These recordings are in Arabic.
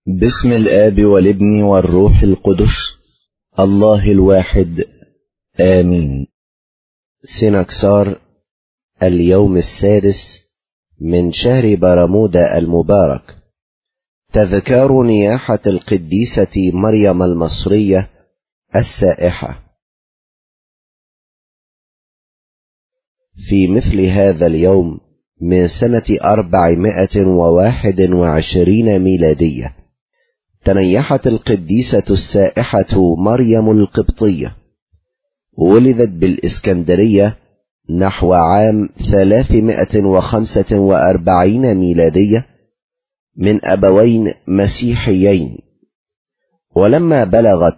باسم الآب والابن والروح القدس الله الواحد آمين. سنكسار اليوم السادس من شهر برمودا المبارك، تذكار نياحة القديسة مريم المصرية السائحة. في مثل هذا اليوم من سنة 421 ميلادية تنيحت القديسة السائحة مريم القبطية، ولدت بالإسكندرية نحو عام 345 ميلادية من أبوين مسيحيين، ولما بلغت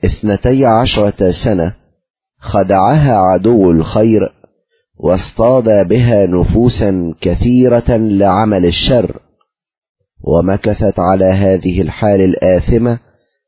12 سنة خدعها عدو الخير واصطاد بها نفوسا كثيرة لعمل الشر، ومكثت على هذه الحال الآثمة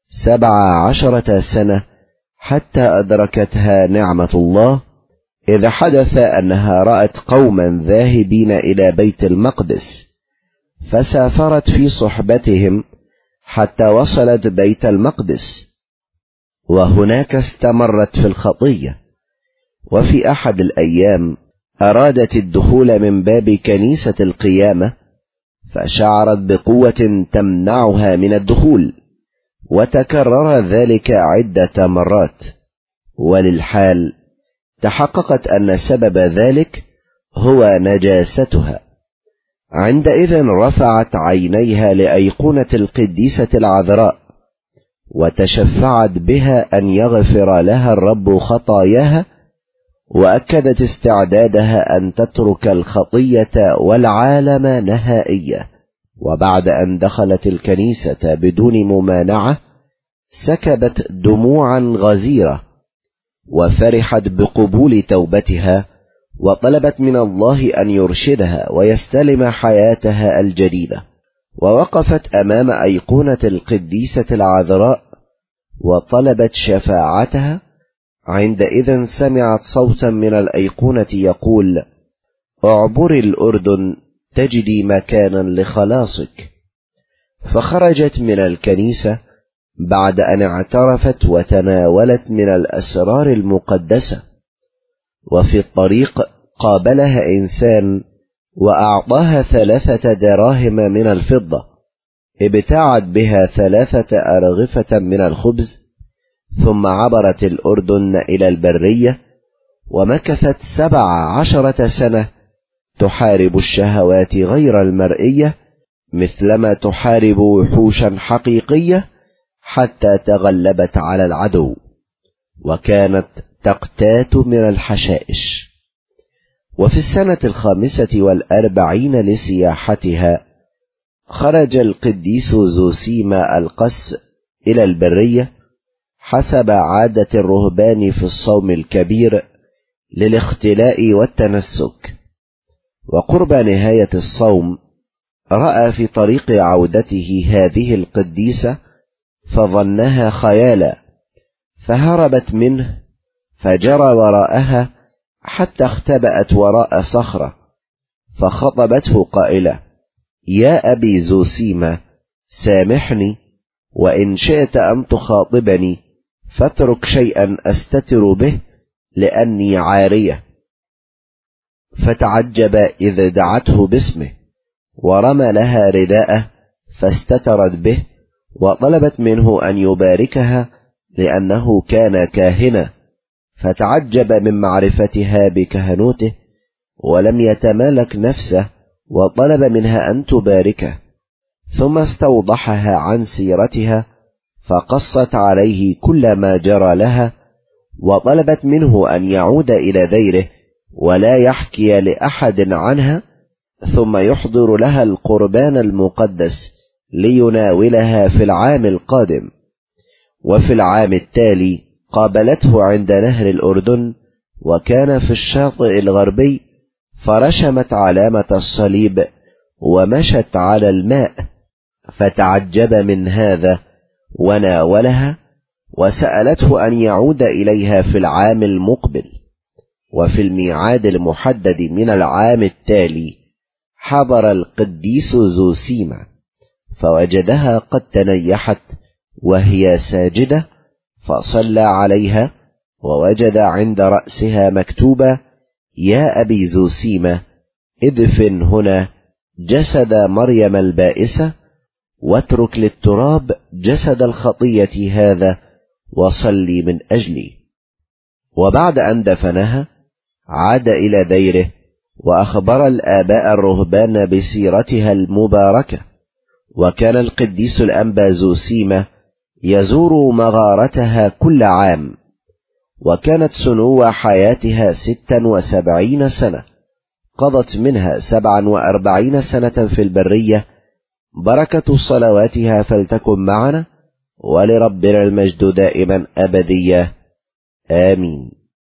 17 سنة حتى أدركتها نعمة الله، إذ حدث أنها رأت قوما ذاهبين إلى بيت المقدس، فسافرت في صحبتهم حتى وصلت بيت المقدس، وهناك استمرت في الخطية. وفي أحد الأيام أرادت الدخول من باب كنيسة القيامة، فشعرت بقوة تمنعها من الدخول، وتكرر ذلك عدة مرات، وللحال تحققت أن سبب ذلك هو نجاستها. عندئذ رفعت عينيها لأيقونة القديسة العذراء، وتشفعت بها أن يغفر لها الرب خطاياها، وأكدت استعدادها أن تترك الخطية والعالم نهائيا. وبعد أن دخلت الكنيسة بدون ممانعة سكبت دموعا غزيرة، وفرحت بقبول توبتها، وطلبت من الله أن يرشدها ويستلم حياتها الجديدة. ووقفت أمام أيقونة القديسة العذراء وطلبت شفاعتها. عندئذ سمعت صوتا من الأيقونة يقول: اعبري الأردن تجدي مكانا لخلاصك. فخرجت من الكنيسة بعد أن اعترفت وتناولت من الأسرار المقدسة. وفي الطريق قابلها إنسان وأعطاها 3 دراهم من الفضة، ابتاعت بها 3 أرغفة من الخبز، ثم عبرت الأردن إلى البرية، ومكثت 17 سنة تحارب الشهوات غير المرئية مثلما تحارب وحوشا حقيقية، حتى تغلبت على العدو، وكانت تقتات من الحشائش. وفي السنة 45 لسياحتها خرج القديس زوسيما القس إلى البرية حسب عادة الرهبان في الصوم الكبير للاختلاء والتنسك. وقرب نهاية الصوم رأى في طريق عودته هذه القديسة فظنها خيالا، فهربت منه، فجرى وراءها حتى اختبأت وراء صخرة، فخطبته قائلة: يا أبي زوسيما، سامحني، وإن شئت أن تخاطبني فاترك شيئا أستتر به لأني عارية. فتعجب إذ دعته باسمه، ورمى لها رداءه فاستترت به، وطلبت منه أن يباركها لأنه كان كاهنا، فتعجب من معرفتها بكهنوته، ولم يتمالك نفسه، وطلب منها أن تباركه. ثم استوضحها عن سيرتها، فقصت عليه كل ما جرى لها، وطلبت منه أن يعود إلى ديره ولا يحكي لأحد عنها، ثم يحضر لها القربان المقدس ليناولها في العام القادم. وفي العام التالي قابلته عند نهر الأردن، وكان في الشاطئ الغربي، فرشمت علامة الصليب ومشت على الماء، فتعجب من هذا وناولها، وسألته أن يعود إليها في العام المقبل. وفي الميعاد المحدد من العام التالي حضر القديس زوسيما، فوجدها قد تنيحت وهي ساجدة، فصلى عليها، ووجد عند رأسها مكتوبة: يا أبي زوسيمة، ادفن هنا جسد مريم البائسة، واترك للتراب جسد الخطية هذا، وصلي من أجلي. وبعد أن دفنها عاد إلى ديره، وأخبر الآباء الرهبان بسيرتها المباركة. وكان القديس الأنبا زوسيمة يزور مغارتها كل عام، وكانت سنو حياتها 76 سنة، قضت منها 47 سنة في البرية. بركة صلواتها فلتكن معنا، ولربنا المجد دائما أبدية، آمين.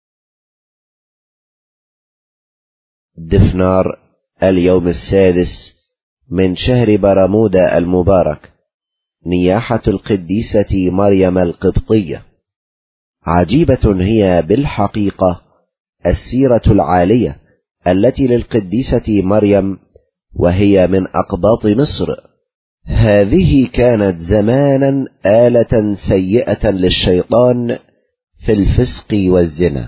دفنار اليوم 6 من شهر برمودا المبارك، نياحة القديسة مريم القبطية. عجيبة هي بالحقيقة السيرة العالية التي للقديسة مريم، وهي من أقباط مصر. هذه كانت زمانا آلة سيئة للشيطان في الفسق والزنا،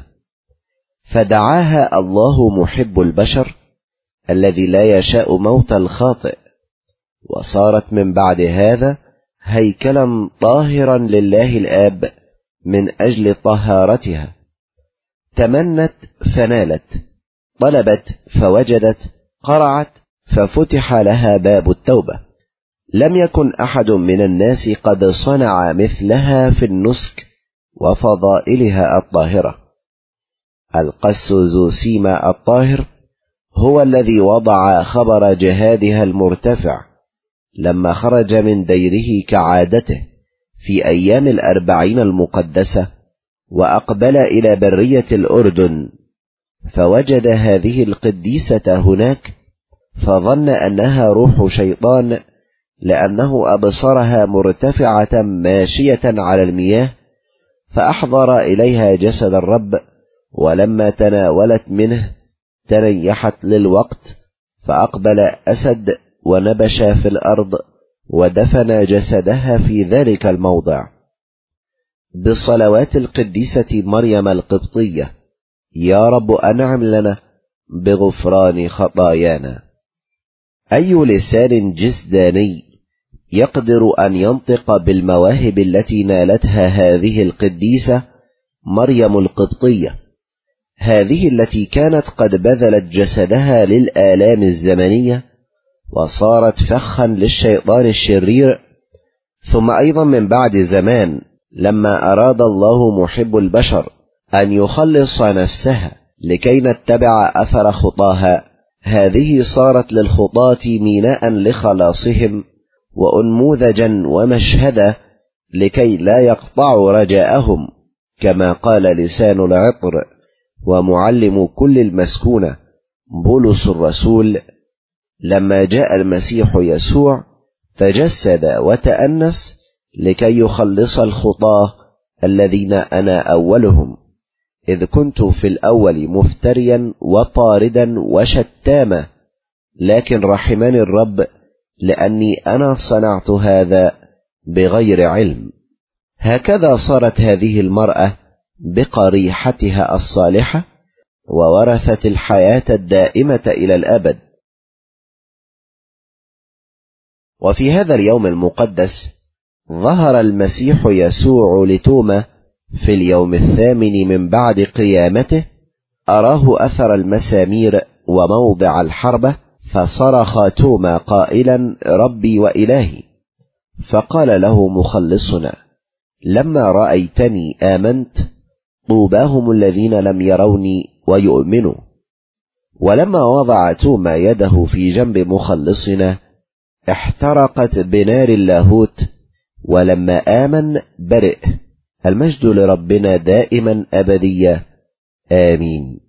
فدعاها الله محب البشر الذي لا يشاء موت الخاطئ، وصارت من بعد هذا هيكلا طاهرا لله الآب من أجل طهارتها. تمنت فنالت، طلبت فوجدت، قرعت ففتح لها باب التوبة. لم يكن أحد من الناس قد صنع مثلها في النسك وفضائلها الطاهرة. القس زوسيمة الطاهر هو الذي وضع خبر جهادها المرتفع لما خرج من ديره كعادته في أيام 40 المقدسة، وأقبل إلى برية الأردن، فوجد هذه القديسة هناك، فظن أنها روح شيطان، لأنه أبصرها مرتفعة ماشية على المياه، فأحضر إليها جسد الرب، ولما تناولت منه تنيحت للوقت، فأقبل أسد ونبش في الأرض، ودفن جسدها في ذلك الموضع. بصلوات القديسة مريم القبطية، يا رب أنعم لنا بغفران خطايانا. أي لسان جسداني يقدر أن ينطق بالمواهب التي نالتها هذه القديسة مريم القبطية، هذه التي كانت قد بذلت جسدها للآلام الزمنية، وصارت فخا للشيطان الشرير. ثم أيضا من بعد زمان، لما أراد الله محب البشر أن يخلص نفسها لكي نتبع أثر خطاها، هذه صارت للخطاة ميناء لخلاصهم، وأنموذجا ومشهدا لكي لا يقطعوا رجاءهم، كما قال لسان العطر ومعلم كل المسكونة بولس الرسول: لما جاء المسيح يسوع تجسد وتأنس لكي يخلص الخطاة الذين أنا أولهم، إذ كنت في الأول مفتريا وطاردا وشتاما، لكن رحمني الرب لأني أنا صنعت هذا بغير علم. هكذا صارت هذه المرأة بقريحتها الصالحة، وورثت الحياة الدائمة إلى الأبد. وفي هذا اليوم المقدس ظهر المسيح يسوع لتوما في اليوم 8 من بعد قيامته، أراه أثر المسامير وموضع الحربة، فصرخ توما قائلا: ربي وإلهي. فقال له مخلصنا: لما رأيتني آمنت، طوباهم الذين لم يروني ويؤمنوا. ولما وضع توما يده في جنب مخلصنا احترقت بنار اللاهوت، ولما آمن برئ. المجد لربنا دائما أبدية، آمين.